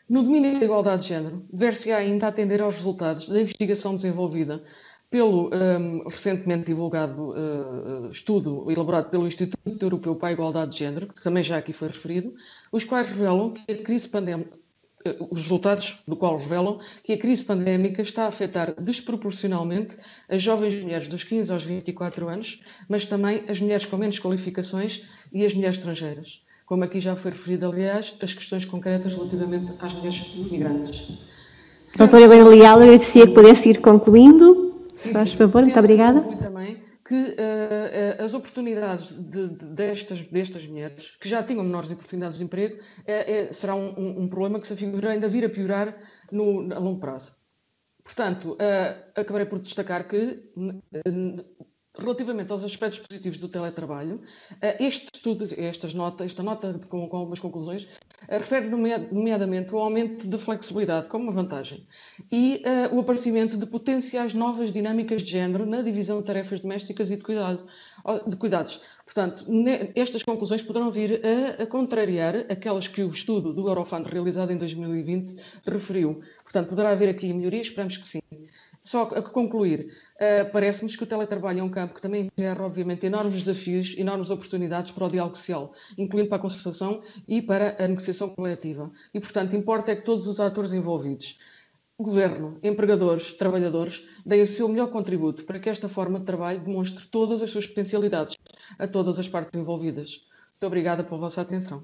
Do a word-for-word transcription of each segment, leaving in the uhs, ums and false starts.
No domínio da igualdade de género, dever-se-á ainda atender aos resultados da investigação desenvolvida pelo um, recentemente divulgado uh, estudo elaborado pelo Instituto Europeu para a Igualdade de Género, que também já aqui foi referido, os quais revelam que a crise pandémica, uh, os resultados do qual revelam que a crise pandémica está a afetar desproporcionalmente as jovens mulheres dos quinze aos vinte e quatro anos, mas também as mulheres com menos qualificações e as mulheres estrangeiras. Como aqui já foi referido, aliás, as questões concretas relativamente às mulheres migrantes. Doutora Helena Leal, agradecia que pudesse ir concluindo. Se faz favor, muito obrigada. Também que uh, uh, as oportunidades de, de, destas, destas mulheres, que já tinham menores oportunidades de emprego, é, é, será um, um, um problema que se afigura ainda vir a piorar no, a longo prazo. Portanto, uh, acabarei por destacar que, uh, relativamente aos aspectos positivos do teletrabalho, este estudo, estas notas, esta nota com, com algumas conclusões, refere nomeadamente ao aumento de flexibilidade como uma vantagem e uh, o aparecimento de potenciais novas dinâmicas de género na divisão de tarefas domésticas e de, cuidado, de cuidados. Portanto, estas conclusões poderão vir a, a contrariar aquelas que o estudo do Eurofund realizado em dois mil e vinte referiu. Portanto, poderá haver aqui melhoria, esperamos que sim. Só a concluir, uh, parece-nos que o teletrabalho é um campo que também gera, obviamente, enormes desafios, enormes oportunidades para o diálogo social, incluindo para a concertação e para a negociação coletiva. E, portanto, importa é que todos os atores envolvidos, governo, empregadores, trabalhadores, deem o seu melhor contributo para que esta forma de trabalho demonstre todas as suas potencialidades a todas as partes envolvidas. Muito obrigada pela vossa atenção.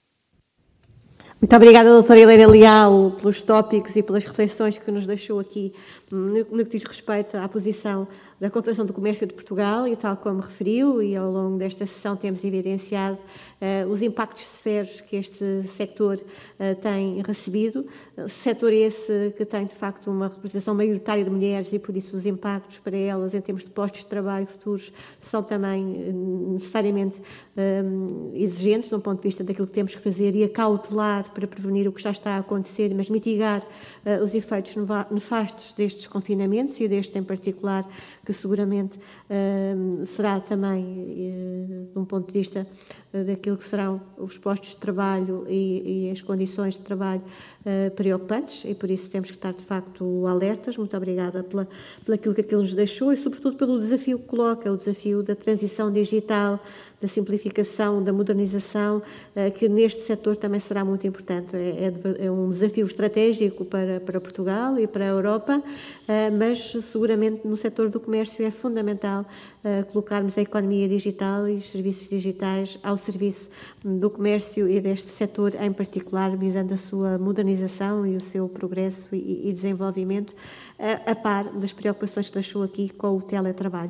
Muito obrigada, doutora Helena Leal, pelos tópicos e pelas reflexões que nos deixou aqui no que diz respeito à posição da Confederação do Comércio de Portugal e, tal como referiu, e ao longo desta sessão temos evidenciado uh, os impactos severos que este sector uh, tem recebido, uh, setor esse que tem, de facto, uma representação maioritária de mulheres e, por isso, os impactos para elas em termos de postos de trabalho futuros são também uh, necessariamente uh, exigentes, de um ponto de vista daquilo que temos que fazer e acautelar para prevenir o que já está a acontecer, mas mitigar uh, os efeitos nefastos destes confinamentos e deste em particular, que seguramente uh, será também, uh, de um ponto de vista uh, daquilo que serão os postos de trabalho e, e as condições de trabalho uh, preocupantes, e por isso temos que estar, de facto, alertas. Muito obrigada pela, pela aquilo que aquilo nos deixou e, sobretudo, pelo desafio que coloca, o desafio da transição digital, da simplificação, da modernização, uh, que neste setor também será muito importante. É, é, é um desafio estratégico para, para Portugal e para a Europa, uh, mas seguramente no setor do comércio é fundamental uh, colocarmos a economia digital e os serviços digitais ao serviço do comércio e deste setor em particular, visando a sua modernização e o seu progresso e, e desenvolvimento, a, a par das preocupações que deixou aqui com o teletrabalho.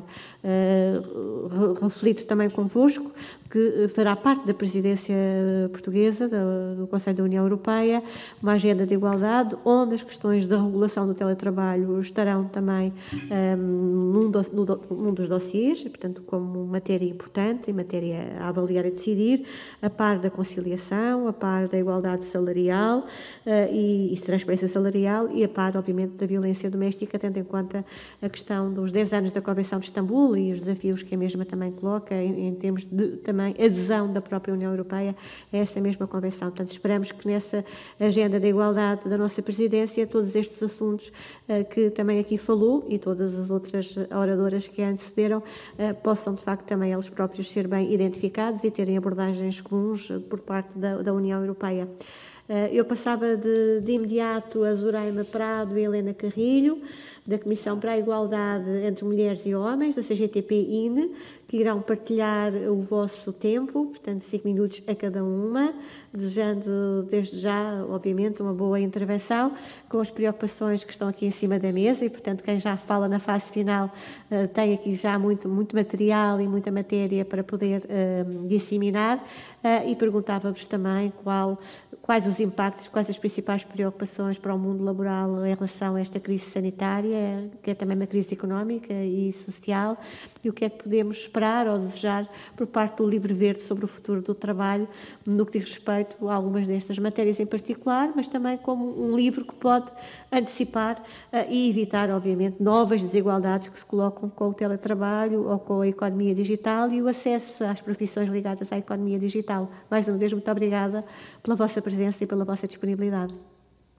Uh, reflito também convosco que fará parte da presidência portuguesa do, do Conselho da União Europeia, uma agenda de igualdade, onde as questões da regulação do teletrabalho estarão também um, num, do, num dos dossiês, portanto, como matéria importante e matéria a avaliar e decidir, a par da conciliação, a par da igualdade salarial uh, e, e transparência salarial e a par, obviamente, da violência doméstica, tendo em conta a questão dos dez anos da Convenção de Istambul e os desafios que a mesma também coloca em, em termos de também adesão da própria União Europeia a essa mesma Convenção. Portanto, esperamos que nessa agenda da igualdade da nossa presidência, todos estes assuntos uh, que também aqui falou e todas as outras oradoras que antecederam uh, possam, de facto, também eles próprios ser bem identificados e terem abordagens comuns uh, por parte da, da União Europeia. Uh, eu passava de, de imediato a Zoraima Prado e Helena Carrilho, da Comissão para a Igualdade entre Mulheres e Homens, da C G T P-I N, que irão partilhar o vosso tempo, portanto, cinco minutos a cada uma, desejando desde já, obviamente, uma boa intervenção, com as preocupações que estão aqui em cima da mesa e, portanto, quem já fala na fase final uh, tem aqui já muito, muito material e muita matéria para poder uh, disseminar uh, e perguntava-vos também qual, quais os impactos, quais as principais preocupações para o mundo laboral em relação a esta crise sanitária, que é também uma crise económica e social, e o que é que podemos esperar ou desejar por parte do Livro Verde sobre o futuro do trabalho, no que diz respeito a algumas destas matérias em particular, mas também como um livro que pode antecipar uh, e evitar, obviamente, novas desigualdades que se colocam com o teletrabalho ou com a economia digital e o acesso às profissões ligadas à economia digital. Mais uma vez, muito obrigada pela vossa presença e pela vossa disponibilidade.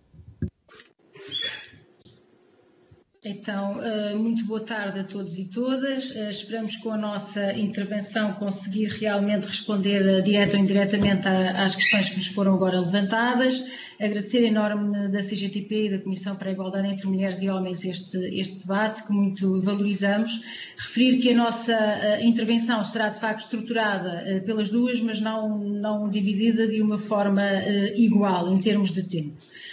Então, muito boa tarde a todos e todas. Esperamos com a nossa intervenção conseguir realmente responder direto ou indiretamente às questões que nos foram agora levantadas. Agradecer enorme da C G T P e da Comissão para a Igualdade entre Mulheres e Homens este, este debate, que muito valorizamos. Referir que a nossa intervenção será de facto estruturada pelas duas, mas não, não dividida de uma forma igual em termos de tempo.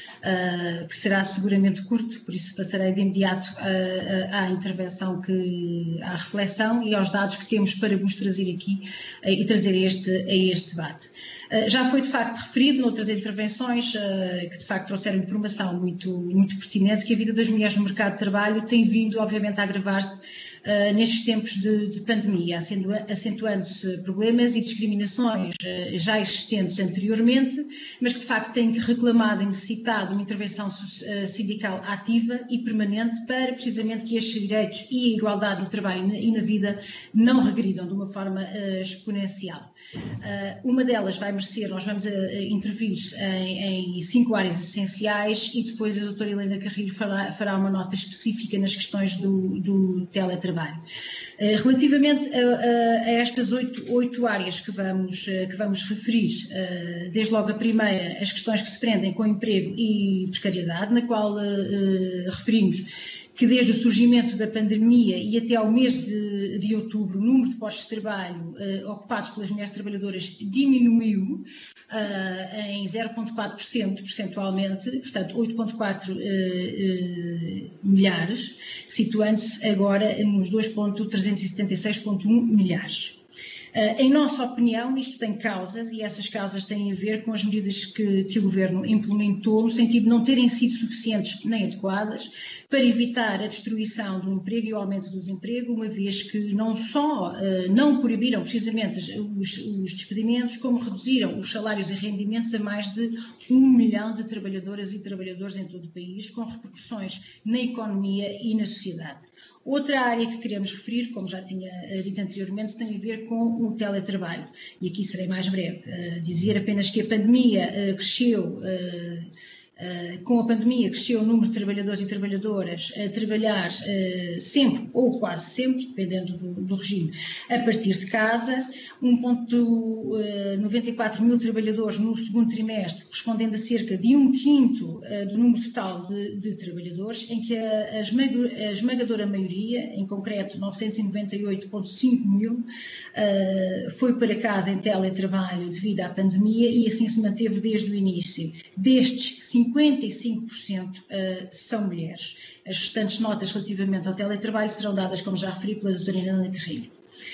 Uh, que será seguramente curto, por isso passarei de imediato uh, uh, à intervenção, que, à reflexão e aos dados que temos para vos trazer aqui uh, e trazer a este, a este debate. Uh, já foi de facto referido noutras intervenções uh, que de facto trouxeram informação muito, muito pertinente, que a vida das mulheres no mercado de trabalho tem vindo obviamente a agravar-se Uh, nestes tempos de, de pandemia, acentuando-se problemas e discriminações uh, já existentes anteriormente, mas que de facto têm reclamado e necessitado uma intervenção uh, sindical ativa e permanente para precisamente que estes direitos e a igualdade no trabalho e na, e na vida não regridam de uma forma uh, exponencial. Uh, uma delas vai merecer, nós vamos uh, intervir em, em cinco áreas essenciais e depois a doutora Helena Carrilho fará, fará uma nota específica nas questões do, do teletrabalho. Uh, relativamente a, a, a estas oito, oito áreas que vamos, uh, que vamos referir, uh, desde logo a primeira, as questões que se prendem com emprego e precariedade, na qual uh, uh, referimos que desde o surgimento da pandemia e até ao mês de, de outubro, o número de postos de trabalho uh, ocupados pelas mulheres trabalhadoras diminuiu uh, em zero vírgula quatro por cento percentualmente, portanto oito vírgula quatro uh, uh, milhares, situando-se agora nos dois vírgula trezentos e setenta e seis vírgula um milhares. Uh, em nossa opinião, isto tem causas, e essas causas têm a ver com as medidas que, que o Governo implementou, no sentido de não terem sido suficientes nem adequadas para evitar a destruição do emprego e o aumento do desemprego, uma vez que não só uh, não proibiram precisamente os, os despedimentos, como reduziram os salários e rendimentos a mais de um milhão de trabalhadoras e trabalhadores em todo o país, com repercussões na economia e na sociedade. Outra área que queremos referir, como já tinha uh, dito anteriormente, tem a ver com o teletrabalho. E aqui serei mais breve. Uh, dizer apenas que a pandemia uh, cresceu, uh, uh, com a pandemia cresceu o número de trabalhadores e trabalhadoras a trabalhar uh, sempre, ou quase sempre, dependendo do, do regime, a partir de casa. um vírgula noventa e quatro mil trabalhadores no segundo trimestre, correspondendo a cerca de um quinto uh, do número total de, de trabalhadores, em que a, a, esmago, a esmagadora maioria, em concreto novecentos e noventa e oito vírgula cinco mil, uh, foi para casa em teletrabalho devido à pandemia e assim se manteve desde o início. Destes, cinquenta e cinco por cento uh, são mulheres. As restantes notas relativamente ao teletrabalho serão dadas, como já referi, pela doutora Helena Carrilho.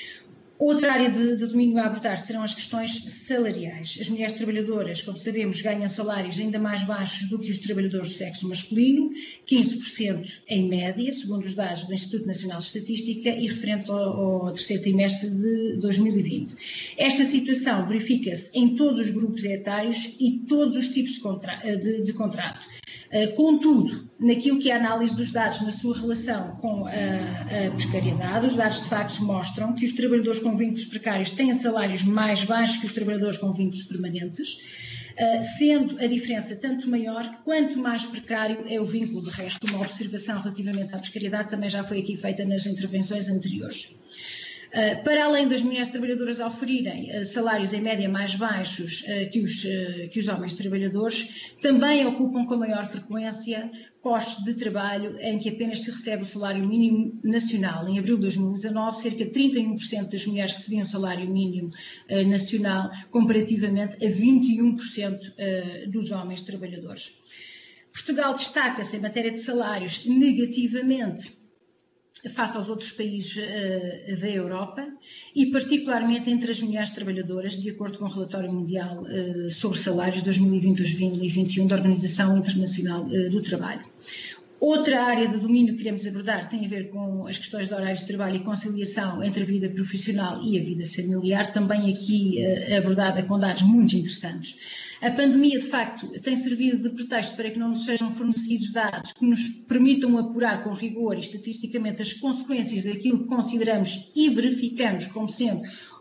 Outra área de, de domínio a abordar serão as questões salariais. As mulheres trabalhadoras, como sabemos, ganham salários ainda mais baixos do que os trabalhadores do sexo masculino, quinze por cento em média, segundo os dados do Instituto Nacional de Estatística e referentes ao, ao terceiro trimestre de dois mil e vinte. Esta situação verifica-se em todos os grupos etários e todos os tipos de, contra, de, de contrato. Uh, contudo, naquilo que é a análise dos dados na sua relação com a, a precariedade, os dados de facto mostram que os trabalhadores com vínculos precários têm salários mais baixos que os trabalhadores com vínculos permanentes, uh, sendo a diferença tanto maior que quanto mais precário é o vínculo. De resto, uma observação relativamente à precariedade também já foi aqui feita nas intervenções anteriores. Uh, para além das mulheres trabalhadoras oferirem uh, salários em média mais baixos uh, que, os, uh, que os homens trabalhadores, também ocupam com maior frequência postos de trabalho em que apenas se recebe o salário mínimo nacional. Em abril de dois mil e dezanove, cerca de trinta e um por cento das mulheres recebiam salário mínimo uh, nacional, comparativamente a vinte e um por cento uh, dos homens trabalhadores. Portugal destaca-se em matéria de salários negativamente face aos outros países uh, da Europa e particularmente entre as mulheres trabalhadoras, de acordo com o relatório mundial uh, sobre salários dois mil e vinte a dois mil e vinte e um da Organização Internacional uh, do Trabalho. Outra área de domínio que queremos abordar tem a ver com as questões de horários de trabalho e conciliação entre a vida profissional e a vida familiar, também aqui uh, abordada com dados muito interessantes. A pandemia, de facto, tem servido de pretexto para que não nos sejam fornecidos dados que nos permitam apurar com rigor e estatisticamente as consequências daquilo que consideramos e verificamos como sendo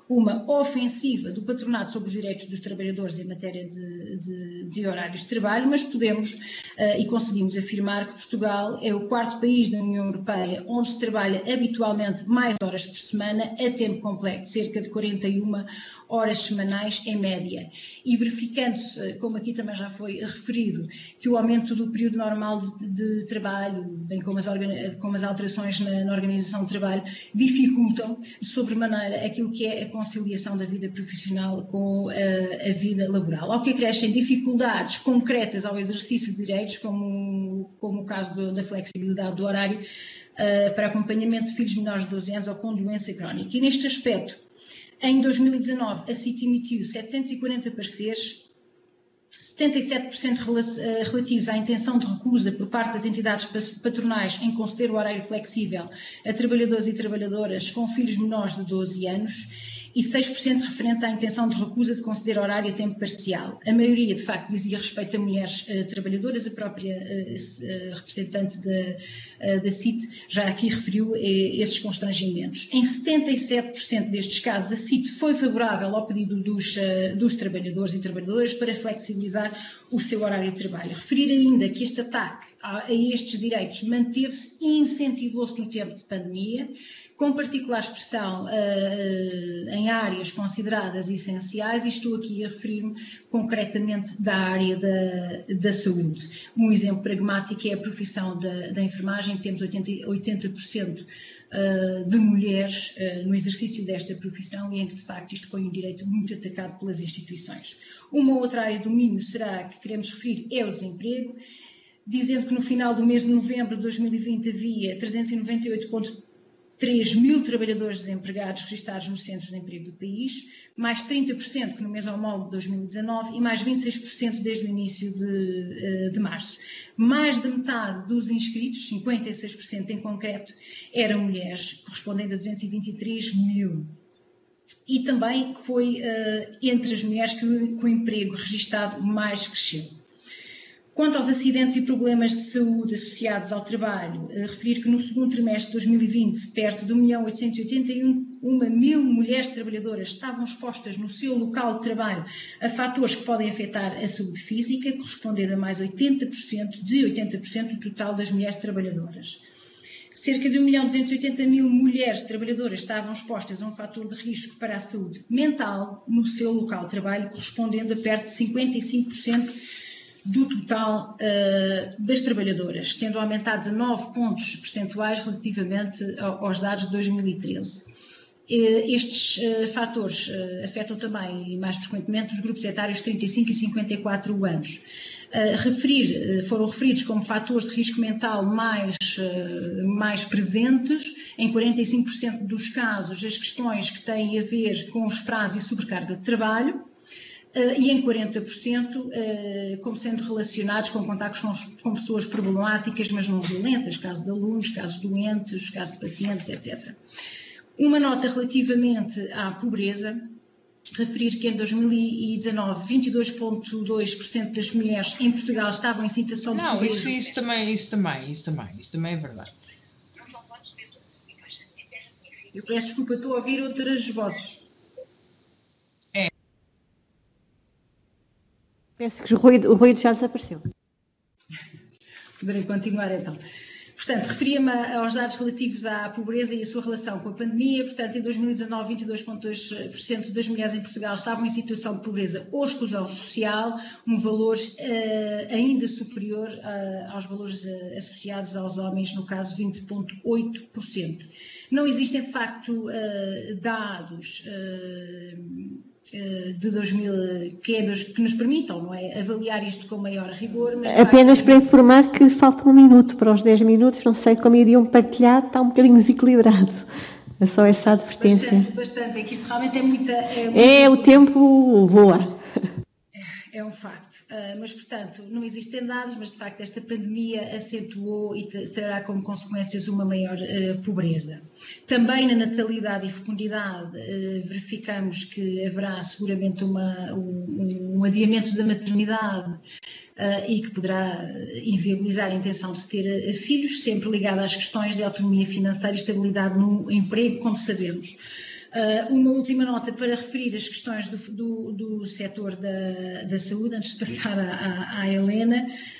uma ofensiva do patronato sobre os direitos dos trabalhadores em matéria de, de, de horários de trabalho, mas podemos uh, e conseguimos afirmar que Portugal é o quarto país da União Europeia onde se trabalha habitualmente mais horas por semana, a tempo completo, cerca de quarenta e uma horas semanais em média. E verificando-se, como aqui também já foi referido, que o aumento do período normal de, de trabalho, bem como as, como as alterações na, na organização do trabalho, dificultam sobremaneira aquilo que é a conciliação da vida profissional com a, a vida laboral. Ao que acrescem dificuldades concretas ao exercício de direitos, como, como o caso do, da flexibilidade do horário, uh, para acompanhamento de filhos menores de doze anos ou com doença crónica. E neste aspecto, em dois mil e dezanove, a C I T emitiu setecentos e quarenta pareceres, setenta e sete por cento relativos à intenção de recusa por parte das entidades patronais em conceder o horário flexível a trabalhadores e trabalhadoras com filhos menores de doze anos e seis por cento referentes à intenção de recusa de conceder horário a tempo parcial. A maioria, de facto, dizia respeito a mulheres uh, trabalhadoras, a própria uh, uh, representante da, uh, da C I T já aqui referiu uh, esses constrangimentos. Em setenta e sete por cento destes casos, a C I T foi favorável ao pedido dos, uh, dos trabalhadores e trabalhadoras para flexibilizar o seu horário de trabalho. Referir ainda que este ataque a, a estes direitos manteve-se e incentivou-se no tempo de pandemia, com particular expressão uh, em áreas consideradas essenciais, e estou aqui a referir-me concretamente da área da, da saúde. Um exemplo pragmático é a profissão da, da enfermagem. Temos oitenta por cento uh, de mulheres uh, no exercício desta profissão e em que, de facto, isto foi um direito muito atacado pelas instituições. Uma outra área de domínio será que queremos referir é o desemprego, dizendo que no final do mês de novembro de dois mil e vinte havia trezentos e noventa e oito vírgula três mil trabalhadores desempregados registados nos centros de emprego do país, mais trinta por cento que no mês homólogo de dois mil e dezanove e mais vinte e seis por cento desde o início de, de março. Mais de metade dos inscritos, cinquenta e seis por cento em concreto, eram mulheres, correspondendo a duzentos e vinte e três mil. E também foi uh, entre as mulheres que o, que o emprego registado mais cresceu. Quanto aos acidentes e problemas de saúde associados ao trabalho, referir que no segundo trimestre de dois mil e vinte, perto de um milhão oitocentos e oitenta e um mil mulheres trabalhadoras estavam expostas no seu local de trabalho a fatores que podem afetar a saúde física, correspondendo a mais oitenta por cento, de oitenta por cento do total das mulheres trabalhadoras. Cerca de um milhão duzentos e oitenta mil mulheres trabalhadoras estavam expostas a um fator de risco para a saúde mental no seu local de trabalho, correspondendo a perto de cinquenta e cinco por cento do total uh, das trabalhadoras, tendo aumentado dezanove pontos percentuais relativamente aos dados de dois mil e treze. Uh, estes uh, fatores uh, afetam também, e mais frequentemente, os grupos etários de trinta e cinco e cinquenta e quatro anos. Uh, referir, uh, foram referidos como fatores de risco mental mais, uh, mais presentes, em quarenta e cinco por cento dos casos, as questões que têm a ver com os prazos e sobrecarga de trabalho, Uh, e em quarenta por cento uh, como sendo relacionados com contactos com, com pessoas problemáticas, mas não violentas, casos de alunos, casos doentes, casos de pacientes, etcétera. Uma nota relativamente à pobreza, referir que em dois mil e dezanove, vinte e dois vírgula dois por cento das mulheres em Portugal estavam em situação de não, pobreza. Não, isso, isso, também, isso, também, isso, também, isso também é verdade. Eu peço desculpa, estou a ouvir outras vozes. Penso que o ruído, o ruído já desapareceu. Poderei continuar então. Portanto, referia-me aos dados relativos à pobreza e a sua relação com a pandemia. Portanto, em dois mil e dezanove, vinte e dois vírgula dois por cento das mulheres em Portugal estavam em situação de pobreza ou exclusão social, um valor uh, ainda superior uh, aos valores uh, associados aos homens, no caso vinte vírgula oito por cento. Não existem, de facto, uh, dados Uh, de dois mil, que, é dos, que nos permitam, não é, avaliar isto com maior rigor. Mas apenas facto, para informar que falta um minuto para os dez minutos, não sei como iriam partilhar, está um bocadinho desequilibrado. É só essa advertência. Bastante, bastante. É que isto realmente é muita... É, muita... é o tempo voa. É um facto, uh, mas portanto não existem dados, mas de facto esta pandemia acentuou e terá como consequências uma maior uh, pobreza. Também na natalidade e fecundidade uh, verificamos que haverá seguramente uma, um, um adiamento da maternidade uh, e que poderá inviabilizar a intenção de se ter uh, filhos, sempre ligado às questões de autonomia financeira e estabilidade no emprego, como sabemos. Uh, uma última nota para referir as questões do, do, do setor da, da saúde, antes de passar à, à, à Helena.